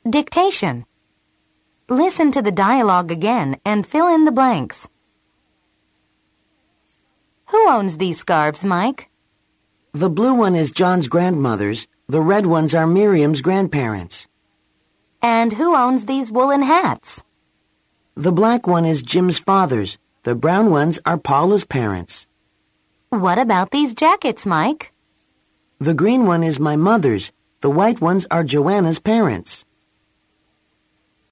Dictation. Listen to the dialogue again and fill in the blanks. Who owns these scarves, Mike? The blue one is John's grandmother's. The red ones are Miriam's grandparents. And who owns these woolen hats? The black one is Jim's father's. The brown ones are Paula's parents. What about these jackets, Mike? The green one is my mother's. The white ones are Joanna's parents.